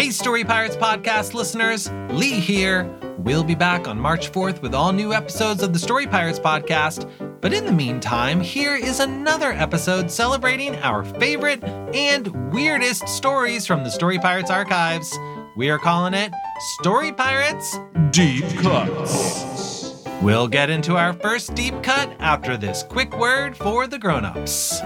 Hey, Story Pirates podcast listeners, Lee here. We'll be back on March 4th with all new episodes of the Story Pirates podcast. But in the meantime, here is another episode celebrating our favorite and weirdest stories from the Story Pirates archives. We are calling it Story Pirates Deep Cuts. We'll get into our first deep cut after this quick word for the grown-ups.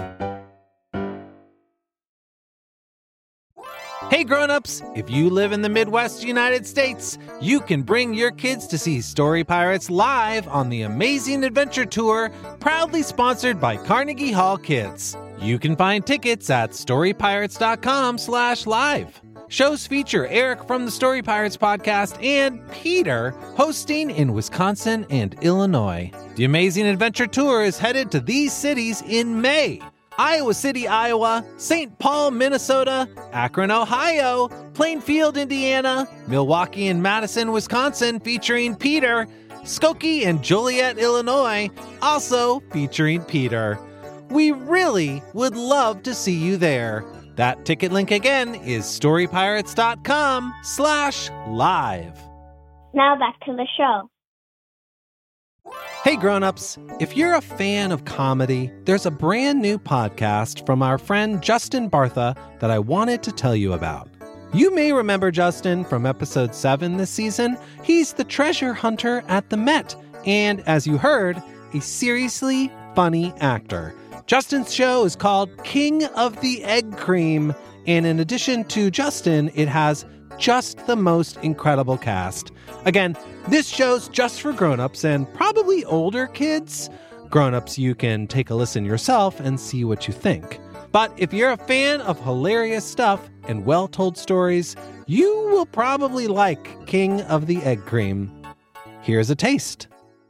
Hey grown-ups, if you live in the Midwest United States, you can bring your kids to see Story Pirates live on the Amazing Adventure Tour, proudly sponsored by Carnegie Hall Kids. You can find tickets at storypirates.com/live. Shows feature Eric from the Story Pirates podcast and Peter hosting in Wisconsin and Illinois. The Amazing Adventure Tour is headed to these cities in May: Iowa City, Iowa, St. Paul, Minnesota, Akron, Ohio, Plainfield, Indiana, Milwaukee and Madison, Wisconsin, featuring Peter, Skokie and Joliet, Illinois, also featuring Peter. We really would love to see you there. That ticket link again is storypirates.com/live. Now back to the show. Hey grown-ups, if you're a fan of comedy, there's a brand new podcast from our friend Justin Bartha that I wanted to tell you about. You may remember Justin from episode 7 this season. He's the treasure hunter at the Met, and as you heard, a seriously funny actor. Justin's show is called King of the Egg Cream, and in addition to Justin, it has just the most incredible cast. Again, this show's just for grown-ups and probably older kids. Grown-ups, you can take a listen yourself and see what you think. But if you're a fan of hilarious stuff and well-told stories, you will probably like King of the Egg Cream. Here's a taste.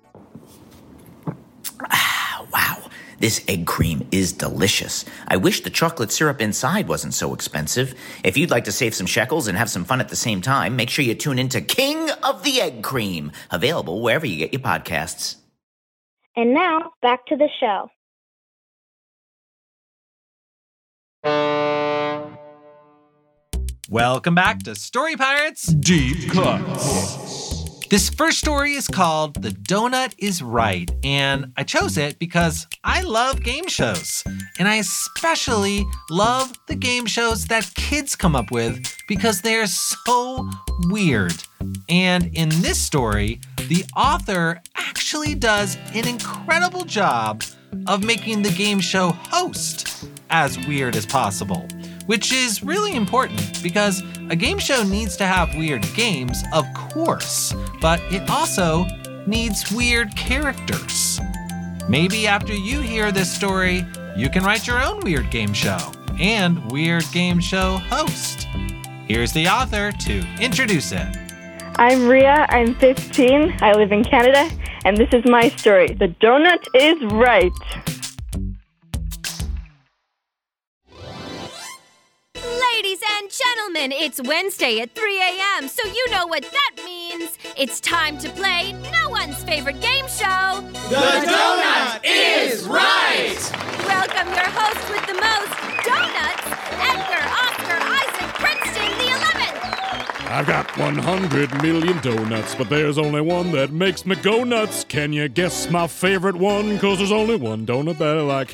Wow. This egg cream is delicious. I wish the chocolate syrup inside wasn't so expensive. If you'd like to save some shekels and have some fun at the same time, make sure you tune into King of the Egg Cream, available wherever you get your podcasts. And now, back to the show. Welcome back to Story Pirates Deep Cuts. This first story is called The Donut is Right, and I chose it because I love game shows. And I especially love the game shows that kids come up with because they're so weird. And in this story, the author actually does an incredible job of making the game show host as weird as possible, which is really important because a game show needs to have weird games, of course, but it also needs weird characters. Maybe after you hear this story, you can write your own weird game show and weird game show host. Here's the author to introduce it. I'm Ria, I'm 15, I live in Canada, and this is my story. The Donut is Right. Ladies and gentlemen, it's Wednesday at 3 a.m., so you know what that means. It's time to play no one's favorite game show. The Donut is Right! Welcome your host with the most donuts, Edgar Oscar Isaac Princeton the 11th. I've got 100 million donuts, but there's only one that makes me go nuts. Can you guess my favorite one? 'Cause there's only one donut that I like.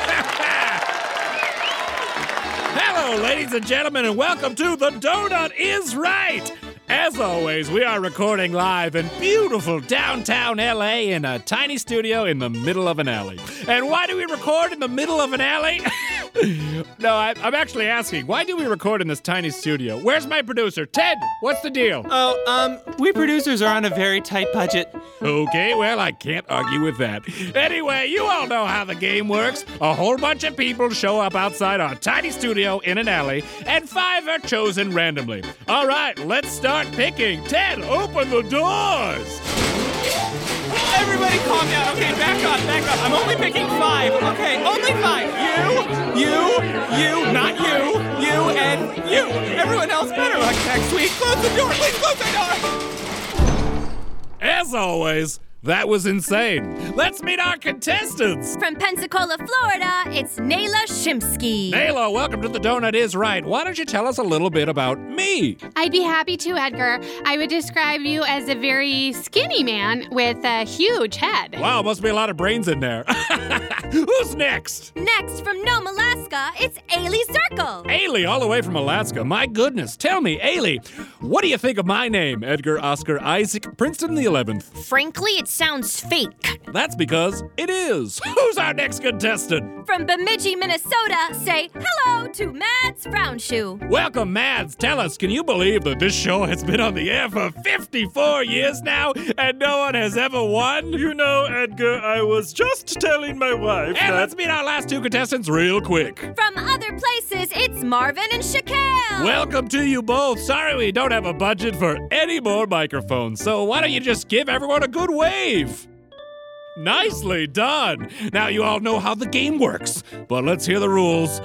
Hello, ladies and gentlemen, and welcome to The Donut is Right! As always, we are recording live in beautiful downtown LA in a tiny studio in the middle of an alley. And why do we record in the middle of an alley? No, I'm actually asking, why do we record in this tiny studio? Where's my producer? Ted, what's the deal? We producers are on a very tight budget. Okay, well, I can't argue with that. Anyway, you all know how the game works. A whole bunch of people show up outside our tiny studio in an alley, and 5 are chosen randomly. All right, let's start picking. Ted, open the doors. Everybody calm down. Okay, back up. I'm only picking 5. Okay, only 5. You, not you, and you. Everyone else better look next week. Close the door. Please close the door. As always, That was insane. Let's meet our contestants. From Pensacola, Florida, it's Nayla Shimsky. Nayla, welcome to The Donut Is Right. Why don't you tell us a little bit about me? I'd be happy to, Edgar. I would describe you as a very skinny man with a huge head. Wow, must be a lot of brains in there. Who's next? Next, from Nome, Alaska, it's Ailey Zirkle. Ailey, all the way from Alaska. My goodness. Tell me, Ailey, what do you think of my name? Edgar Oscar Isaac Princeton the 11th. Frankly, it sounds fake. That's because it is. Who's our next contestant? From Bemidji, Minnesota, say hello to Mads Frownshoe. Welcome, Mads. Tell us, can you believe that this show has been on the air for 54 years now and no one has ever won? You know, Edgar, I was just telling my wife And that... let's meet our last two contestants real quick. From other places, it's Marvin and Shaquille. Welcome to you both. Sorry we don't have a budget for any more microphones, so why don't you just give everyone a good wave? Nicely done. Now you all know how the game works, but let's hear the rules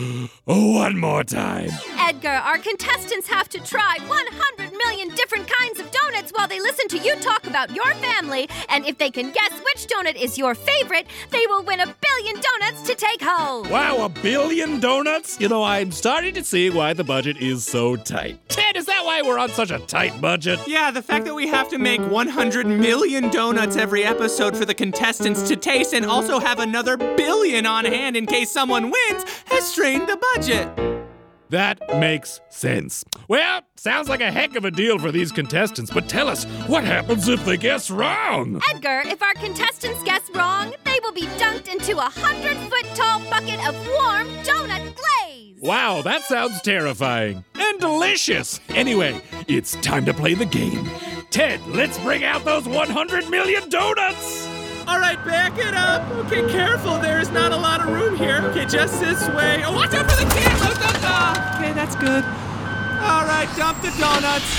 one more time. Edgar, our contestants have to try 100 million different kinds of donuts while they listen to you talk about your family. And if they can guess which donut is your favorite, they will win 1 billion donuts to take home. Wow, 1 billion donuts? You know, I'm starting to see why the budget is so tight. Ted, is that why we're on such a tight budget? Yeah, the fact that we have to make 100 million donuts every episode for the contestants to taste and also have another billion on hand in case someone wins has strained the budget. That makes sense. Well, sounds like a heck of a deal for these contestants, but tell us, what happens if they guess wrong? Edgar, if our contestants guess wrong, they will be dunked into a 100-foot-tall bucket of warm donut glaze. Wow, that sounds terrifying and delicious. Anyway, it's time to play the game. Ted, let's bring out those 100 million donuts. All right, back it up. Okay, careful. There is not a lot of room here. Okay, just this way. Oh, watch out for the kids. Okay, that's good. All right, dump the donuts.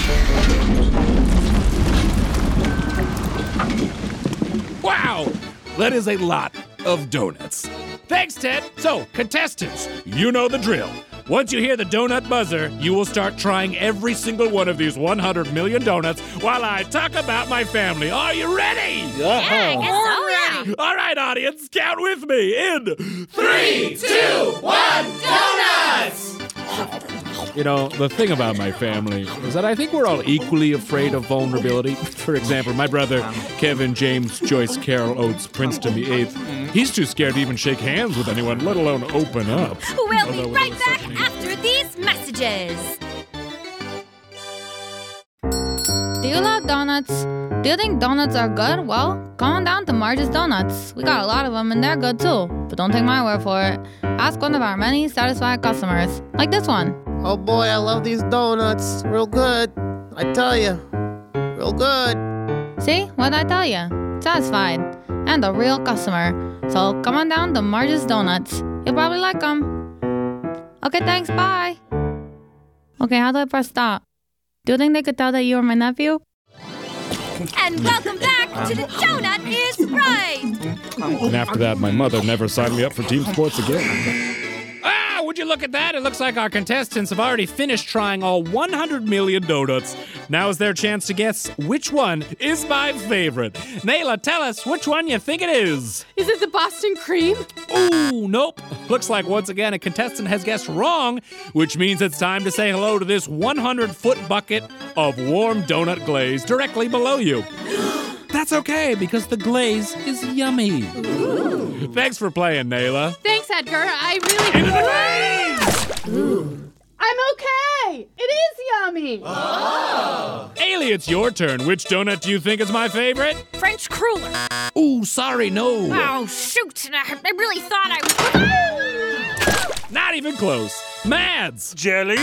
Wow, that is a lot of donuts. Thanks, Ted. So, contestants, you know the drill. Once you hear the donut buzzer, you will start trying every single one of these 100 million donuts while I talk about my family. Are you ready? Yeah, I guess so, yeah. All right, audience, count with me in 3, 2, 1, donuts! You know, the thing about my family is that I think we're all equally afraid of vulnerability. For example, my brother, Kevin James Joyce Carroll Oates Princeton the 8th, he's too scared to even shake hands with anyone, let alone open up. We'll be right back after these messages. Do you love donuts? Do you think donuts are good? Well, come on down to Marge's Donuts. We got a lot of them and they're good too. But don't take my word for it. Ask one of our many satisfied customers, like this one. Oh boy, I love these donuts. Real good. I tell you. Real good. See? What'd I tell you? Satisfied. And a real customer. So come on down to Marge's Donuts. You'll probably like them. Okay, thanks. Bye. Okay, how do I press stop? Do you think they could tell that you were my nephew? And welcome back to The Donut Is Right. And after that, my mother never signed me up for team sports again. Would you look at that? It looks like our contestants have already finished trying all 100 million donuts. Now is their chance to guess which one is my favorite. Nayla, tell us which one you think it is. Is it the Boston cream? Ooh, nope. Looks like once again a contestant has guessed wrong, which means it's time to say hello to this 100-foot bucket of warm donut glaze directly below you. That's okay, because the glaze is yummy. Ooh. Thanks for playing, Nayla. Thanks, Edgar. I really... Into the glaze! Ooh. I'm okay. It is yummy. Oh. Ailey, it's your turn. Which donut do you think is my favorite? French cruller. Ooh, sorry, no. Oh, shoot. I really thought I was... Not even close. Mads. Jelly?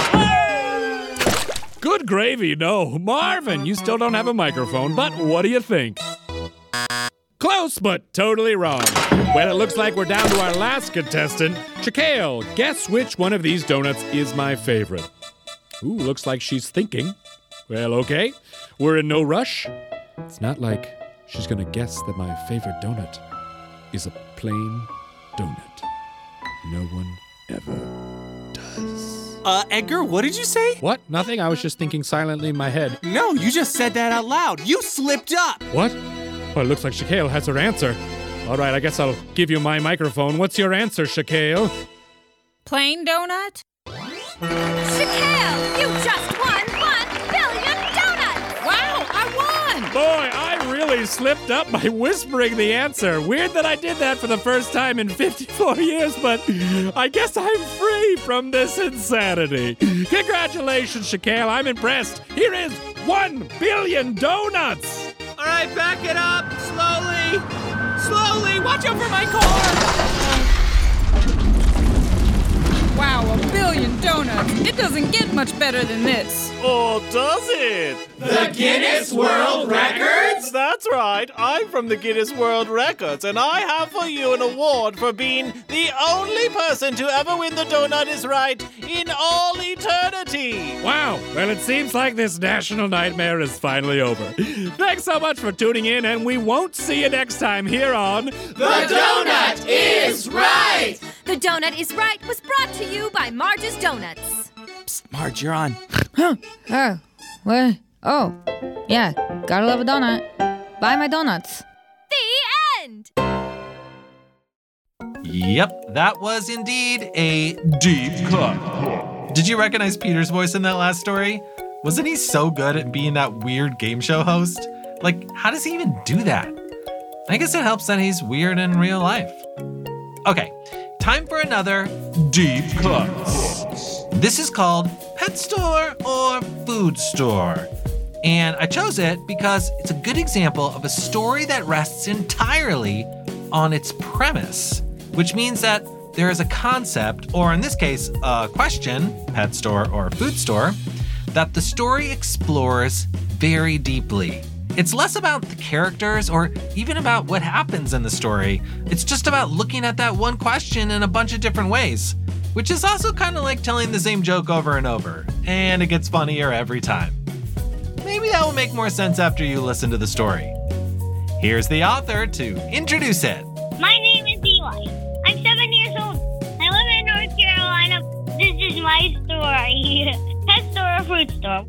Good gravy, no. Marvin, you still don't have a microphone, but what do you think? Close, but totally wrong. Well, it looks like we're down to our last contestant. Shaquille, guess which one of these donuts is my favorite? Ooh, looks like she's thinking. Well, okay. We're in no rush. It's not like she's gonna guess that my favorite donut is a plain donut. No one ever does. Edgar, what did you say? What? Nothing. I was just thinking silently in my head. No, you just said that out loud. You slipped up. What? Well, it looks like Shaquille has her answer. All right, I guess I'll give you my microphone. What's your answer, Shaquille? Plain donut? Shaquille, you just won 1 billion donuts! Wow, I won! Boy, I really slipped up by whispering the answer. Weird that I did that for the first time in 54 years, but I guess I'm free from this insanity. Congratulations, Shaquille. I'm impressed. Here is 1 billion donuts. All right, back it up. Slowly. Slowly. Watch out for my car. Wow, 1 billion donuts. It doesn't get much better than this. Or does it? The Guinness World Records? That's right. I'm from the Guinness World Records, and I have for you an award for being the only person to ever win the Donut is Right in all eternity. Wow, well, it seems like this national nightmare is finally over. Thanks so much for tuning in, and we won't see you next time here on The Donut is Right! The Donut is Right was brought to you by Marge's Donuts. Psst, Marge, you're on. Oh, what? Oh, yeah, gotta love a donut. Buy my donuts. The end! Yep, that was indeed a deep cut. Did you recognize Peter's voice in that last story? Wasn't he so good at being that weird game show host? Like, how does he even do that? I guess it helps that he's weird in real life. Okay, time for another deep cut. This is called Pet Store or Food Store. And I chose it because it's a good example of a story that rests entirely on its premise, which means that there is a concept, or in this case, a question, pet store or food store, that the story explores very deeply. It's less about the characters or even about what happens in the story. It's just about looking at that one question in a bunch of different ways, which is also kind of like telling the same joke over and over, and it gets funnier every time. Maybe that will make more sense after you listen to the story. Here's the author to introduce it. My name is Eli. I'm 7 years old. I live in North Carolina. This is my story. Pet store or food store?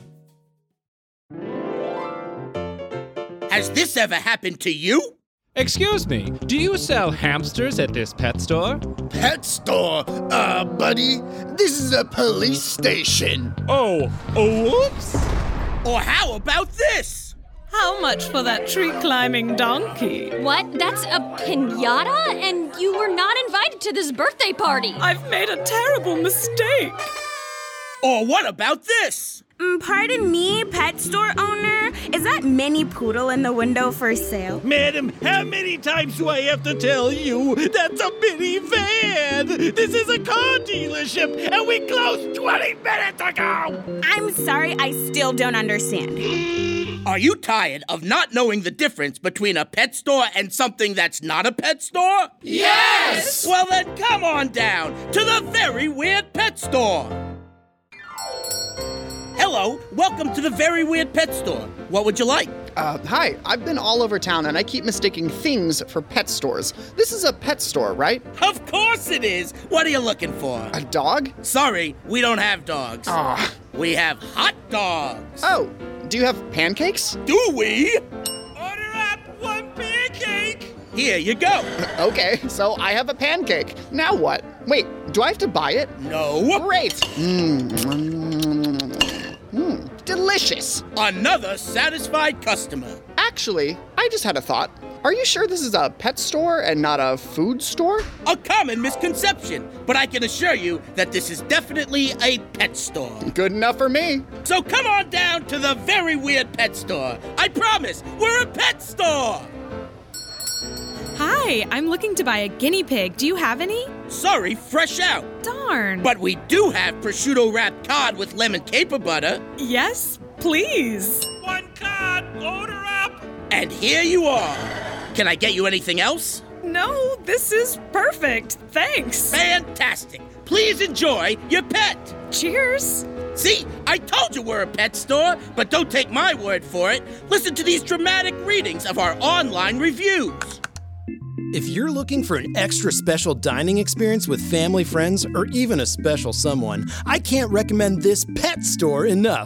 Has this ever happened to you? Excuse me, do you sell hamsters at this pet store? Pet store? Buddy, this is a police station. Oh, whoops. Or how about this? How much for that tree-climbing donkey? What? That's a piñata? And you were not invited to this birthday party. I've made a terrible mistake. Or what about this? Pardon me, pet store owner? Is that mini poodle in the window for sale? Madam, how many times do I have to tell you that's a minivan? This is a car dealership, and we closed 20 minutes ago! I'm sorry, I still don't understand. Are you tired of not knowing the difference between a pet store and something that's not a pet store? Yes! Well then, come on down to the Very Weird Pet Store. Hello, welcome to the Very Weird Pet Store. What would you like? Hi, I've been all over town and I keep mistaking things for pet stores. This is a pet store, right? Of course it is. What are you looking for? A dog? Sorry, we don't have dogs. Aw. We have hot dogs. Oh, do you have pancakes? Do we? Order up 1 pancake! Here you go. Okay, so I have a pancake. Now what? Wait, do I have to buy it? No. Great. Delicious. Another satisfied customer. Actually, I just had a thought. Are you sure this is a pet store and not a food store? A common misconception, but I can assure you that this is definitely a pet store. Good enough for me. So come on down to the Very Weird Pet Store. I promise, we're a pet store. Hi, I'm looking to buy a guinea pig. Do you have any? Sorry, fresh out. Darn. But we do have prosciutto wrapped cod with lemon caper butter. Yes, please. 1 cod, order up! And here you are. Can I get you anything else? No, this is perfect. Thanks. Fantastic. Please enjoy your pet. Cheers. See, I told you we're a pet store, but don't take my word for it. Listen to these dramatic readings of our online reviews. If you're looking for an extra special dining experience with family, friends, or even a special someone, I can't recommend this pet store enough.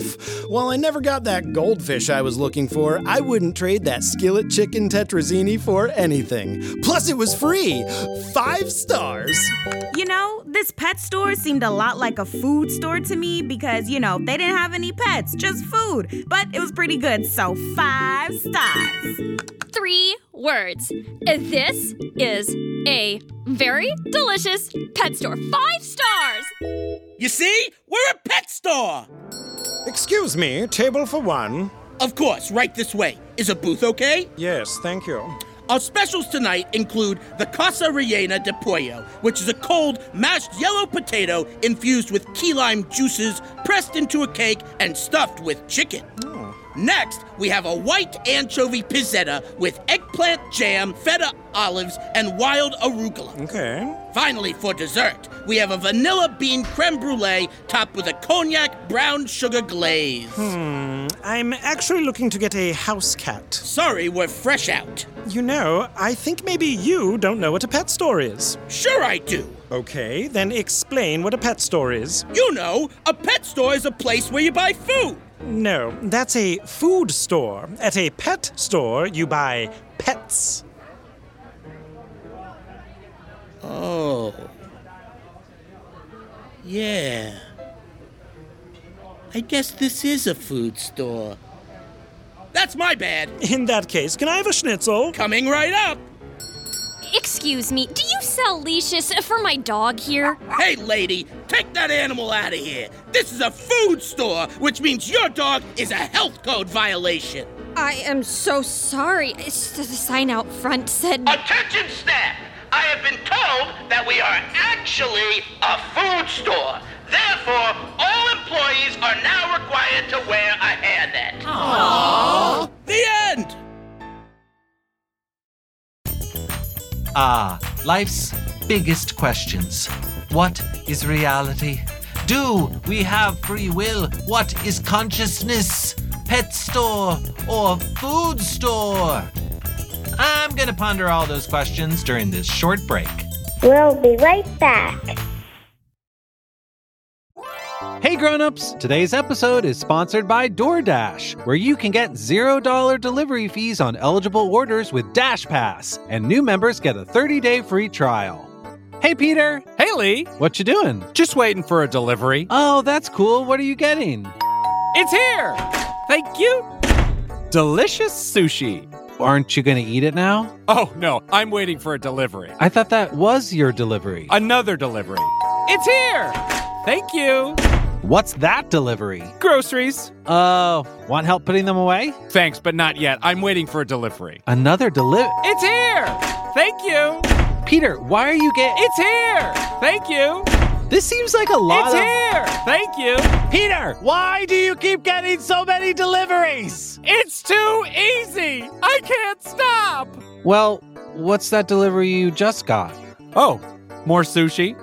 While I never got that goldfish I was looking for, I wouldn't trade that skillet chicken tetrazzini for anything. Plus, it was free. 5 stars. You know, this pet store seemed a lot like a food store to me because, they didn't have any pets, just food. But it was pretty good, so 5 stars. 3 words. This is a very delicious pet store. 5 stars! You see? We're a pet store! Excuse me, table for 1. Of course, right this way. Is a booth okay? Yes, thank you. Our specials tonight include the Casa Rellena de Pollo, which is a cold, mashed yellow potato infused with key lime juices, pressed into a cake, and stuffed with chicken. Next, we have a white anchovy pizzetta with eggplant jam, feta olives, and wild arugula. Okay. Finally, for dessert, we have a vanilla bean creme brulee topped with a cognac brown sugar glaze. I'm actually looking to get a house cat. Sorry, we're fresh out. I think maybe you don't know what a pet store is. Sure I do. Okay, then explain what a pet store is. A pet store is a place where you buy food. No, that's a food store. At a pet store, you buy pets. Oh. Yeah. I guess this is a food store. That's my bad. In that case, can I have a schnitzel? Coming right up. Excuse me, do you sell leashes for my dog here? Hey, lady, take that animal out of here. This is a food store, which means your dog is a health code violation. I am so sorry. The sign out front said... Attention, staff! I have been told that we are actually a food store. Therefore, all employees are now required to wear a hairnet. Aww. The end! Life's biggest questions. What is reality? Do we have free will? What is consciousness? Pet store or food store? I'm gonna ponder all those questions during this short break. We'll be right back. Hey grown-ups, today's episode is sponsored by DoorDash, where you can get $0 delivery fees on eligible orders with Dash Pass, and new members get a 30-day free trial. Hey Peter. Hey Lee. What you doing? Just waiting for a delivery. Oh, that's cool. What are you getting? It's here! Thank you! Delicious sushi. Aren't you gonna eat it now? Oh, no, I'm waiting for a delivery. I thought that was your delivery. Another delivery. It's here! Thank you! What's that delivery? Groceries. Oh, want help putting them away? Thanks, but not yet. I'm waiting for a delivery. Another delivery? It's here! Thank you! Peter, why are you It's here! Thank you! This seems like a lot It's here! Thank you! Peter, why do you keep getting so many deliveries? It's too easy! I can't stop! Well, what's that delivery you just got? Oh, more sushi?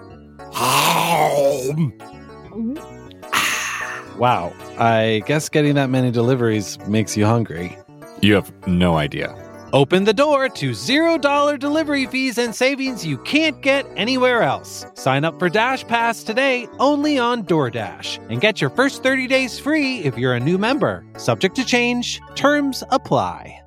Wow, I guess getting that many deliveries makes you hungry. You have no idea. Open the door to $0 delivery fees and savings you can't get anywhere else. Sign up for Dash Pass today only on DoorDash and get your first 30 days free if you're a new member. Subject to change. Terms apply.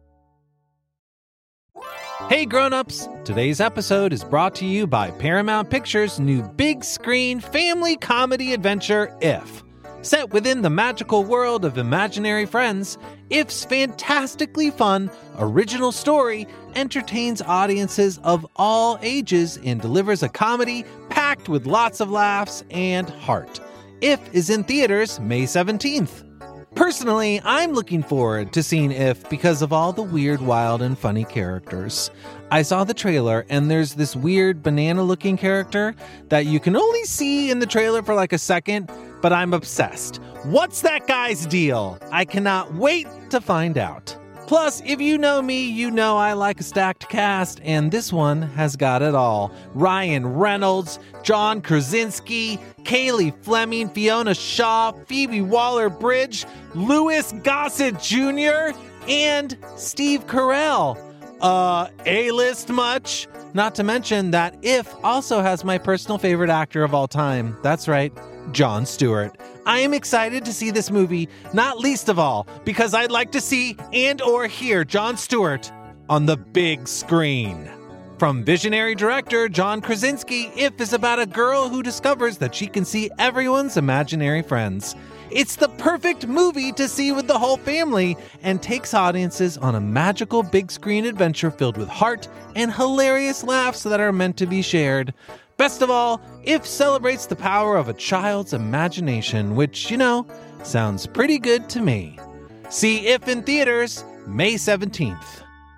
Hey grown-ups, today's episode is brought to you by Paramount Pictures' new big screen family comedy adventure, If. Set within the magical world of imaginary friends, If's fantastically fun, original story entertains audiences of all ages and delivers a comedy packed with lots of laughs and heart. If is in theaters May 17th. Personally, I'm looking forward to seeing If because of all the weird, wild, and funny characters. I saw the trailer, and there's this weird banana-looking character that you can only see in the trailer for like a second, but I'm obsessed. What's that guy's deal? I cannot wait to find out. Plus, if you know me, you know I like a stacked cast, and this one has got it all. Ryan Reynolds, John Krasinski, Kaylee Fleming, Fiona Shaw, Phoebe Waller-Bridge, Louis Gossett Jr., and Steve Carell. A-list much? Not to mention that If also has my personal favorite actor of all time. That's right, Jon Stewart. I am excited to see this movie, not least of all because I'd like to see and/or hear Jon Stewart on the big screen. From visionary director John Krasinski, If is about a girl who discovers that she can see everyone's imaginary friends. It's the perfect movie to see with the whole family and takes audiences on a magical big screen adventure filled with heart and hilarious laughs that are meant to be shared. Best of all, If celebrates the power of a child's imagination, which, sounds pretty good to me. See If in theaters May 17th.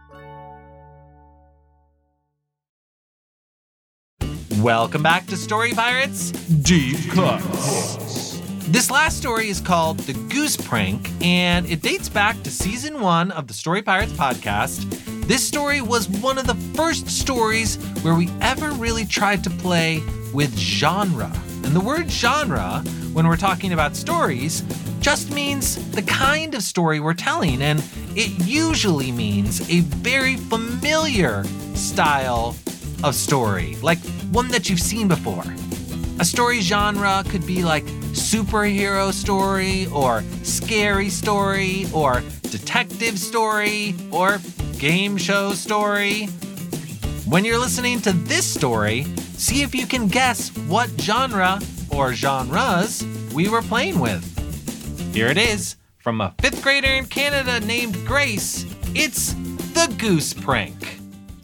Welcome back to Story Pirates Deep Cuts. This last story is called The Goose Prank, and it dates back to Season 1 of the Story Pirates podcast. This story was one of the first stories where we ever really tried to play with genre. And the word genre, when we're talking about stories, just means the kind of story we're telling, and it usually means a very familiar style of story, like one that you've seen before. A story genre could be like superhero story, or scary story, or detective story, or game show story. When you're listening to this story, see if you can guess what genre or genres we were playing with. Here it is, from a 5th grader in Canada named Grace. It's The Goose Prank.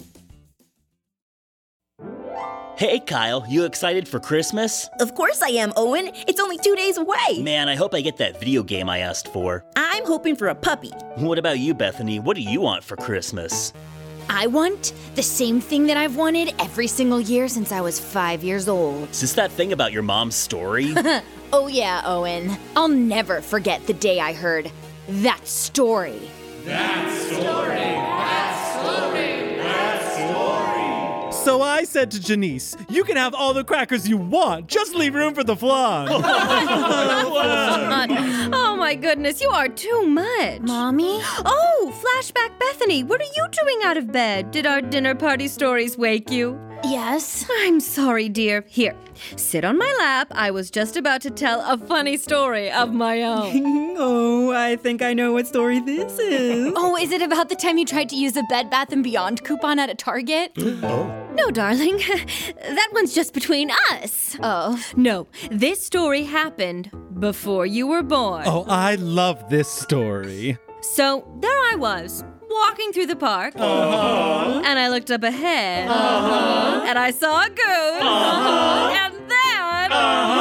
Hey, Kyle, you excited for Christmas? Of course I am, Owen. It's only 2 days away. Man, I hope I get that video game I asked for. I'm hoping for a puppy. What about you, Bethany? What do you want for Christmas? I want the same thing that I've wanted every single year since I was 5 years old. Is this that thing about your mom's story? Oh yeah, Owen. I'll never forget the day I heard that story. That story! That story! That story! So I said to Janice, you can have all the crackers you want, just leave room for the flan. Oh my goodness, you are too much. Mommy? Oh, flashback Bethany, what are you doing out of bed? Did our dinner party stories wake you? Yes. I'm sorry, dear. Here, sit on my lap. I was just about to tell a funny story of my own. Oh, I think I know what story this is. Oh, is it about the time you tried to use a Bed Bath & Beyond coupon at a Target? No, darling. That one's just between us. Oh. No, this story happened before you were born. Oh, I love this story. So, there I was, walking through the park, and I looked up ahead, and I saw a goose, and then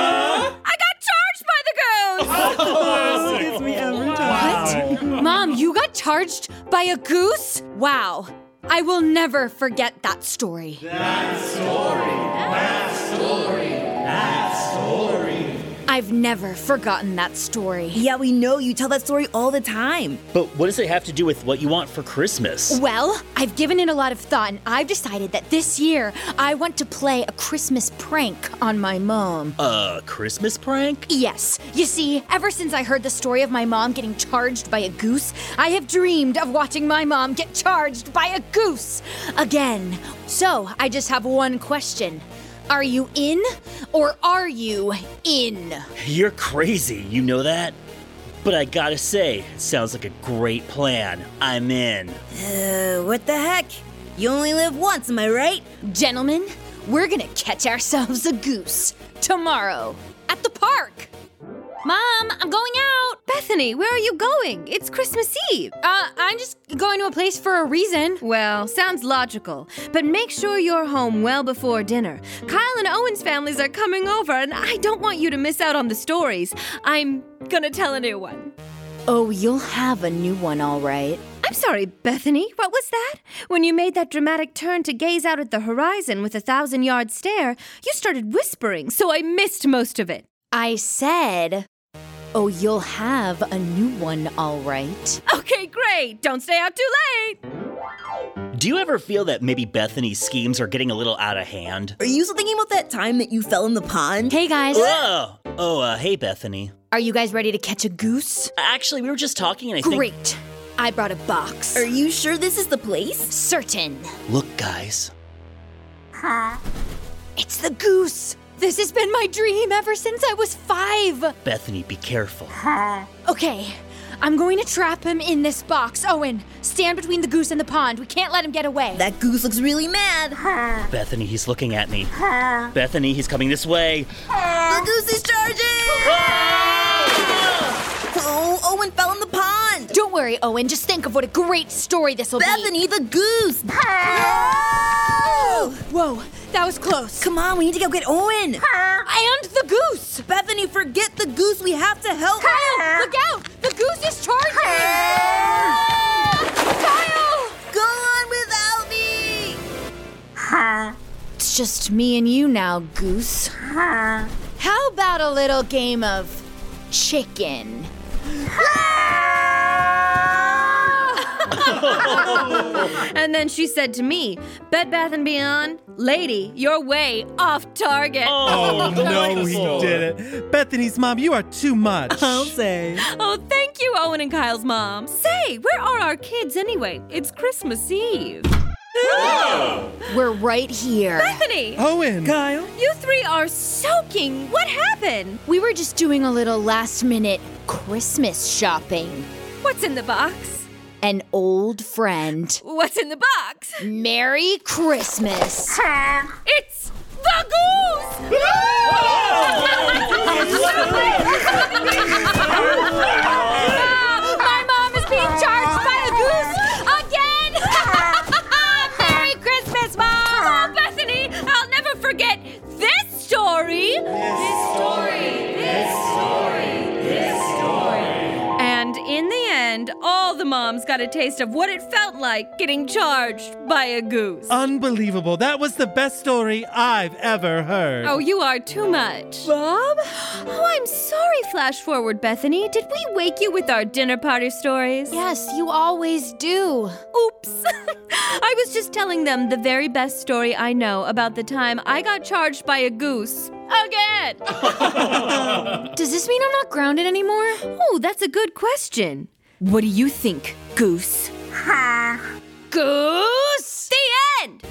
I got charged by the goose! Gets me every time. What? Mom, you got charged by a goose? Wow. I will never forget that story. That story! That story! That story! I've never forgotten that story. Yeah, we know. You tell that story all the time. But what does it have to do with what you want for Christmas? Well, I've given it a lot of thought, and I've decided that this year I want to play a Christmas prank on my mom. A Christmas prank? Yes. You see, ever since I heard the story of my mom getting charged by a goose, I have dreamed of watching my mom get charged by a goose again. So, I just have one question. Are you in, or are you in? You're crazy, you know that? But I gotta say, it sounds like a great plan. I'm in. What the heck? You only live once, am I right? Gentlemen, we're gonna catch ourselves a goose tomorrow at the park. Mom, I'm going out. Bethany, where are you going? It's Christmas Eve. I'm just going to a place for a reason. Well, sounds logical. But make sure you're home well before dinner. Kyle and Owen's families are coming over, and I don't want you to miss out on the stories. I'm gonna tell a new one. Oh, you'll have a new one, all right. I'm sorry, Bethany, what was that? When you made that dramatic turn to gaze out at the horizon with a 1,000-yard stare, you started whispering, so I missed most of it. I said, oh, you'll have a new one, all right. Okay, great. Don't stay out too late. Do you ever feel that maybe Bethany's schemes are getting a little out of hand? Are you still thinking about that time that you fell in the pond? Hey, guys. Hey, Bethany. Are you guys ready to catch a goose? Actually, we were just talking and I think... Great. I brought a box. Are you sure this is the place? Certain. Look, guys. It's the goose. This has been my dream ever since I was 5. Bethany, be careful. Okay, I'm going to trap him in this box. Owen, stand between the goose and the pond. We can't let him get away. That goose looks really mad. Bethany, he's looking at me. Bethany, he's coming this way. The goose is charging! Oh, Owen fell in the pond. Don't worry, Owen. Just think of what a great story this will be. Bethany, the goose! Whoa, that was close. Come on, we need to go get Owen. And the goose. Bethany, forget the goose. We have to help. Kyle, look out! The goose is charging! Kyle! Go on without me! It's just me and you now, goose. How about a little game of chicken? And then she said to me, Bed Bath & Beyond, lady, you're way off target. Oh, no, he didn't. Bethany's mom, you are too much. I'll say. Oh, thank you, Owen and Kyle's mom. Say, where are our kids anyway? It's Christmas Eve. We're right here. Bethany! Owen! Kyle? You 3 are soaking. What happened? We were just doing a little last-minute Christmas shopping. What's in the box? An old friend. What's in the box? Merry Christmas. It's the goose! My mom is being charged by a goose again! Merry Christmas, Mom! Oh, Bethany, I'll never forget this story. And in the end, all the moms got a taste of what it felt like getting charged by a goose. Unbelievable. That was the best story I've ever heard. Oh, you are too much. Bob? Oh, I'm sorry, Flash Forward Bethany. Did we wake you with our dinner party stories? Yes, you always do. Oops. I was just telling them the very best story I know about the time I got charged by a goose. Again! Does this mean I'm not grounded anymore? Oh, that's a good question. What do you think, goose? Goose! The end!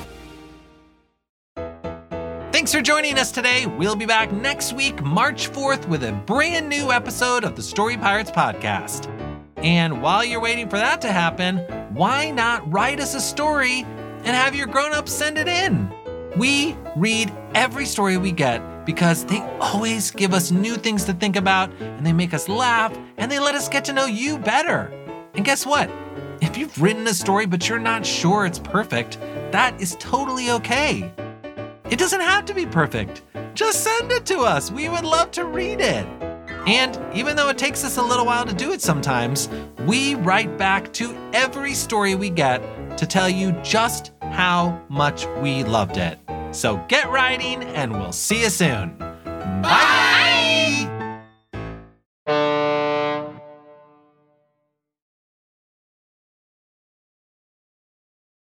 Thanks for joining us today. We'll be back next week, March 4th, with a brand new episode of the Story Pirates podcast. And while you're waiting for that to happen, why not write us a story and have your grown-ups send it in? We read every story we get because they always give us new things to think about, and they make us laugh, and they let us get to know you better. And guess what? If you've written a story but you're not sure it's perfect, that is totally okay. It doesn't have to be perfect. Just send it to us. We would love to read it. And even though it takes us a little while to do it sometimes, we write back to every story we get to tell you just how much we loved it. So get writing, and we'll see you soon. Bye!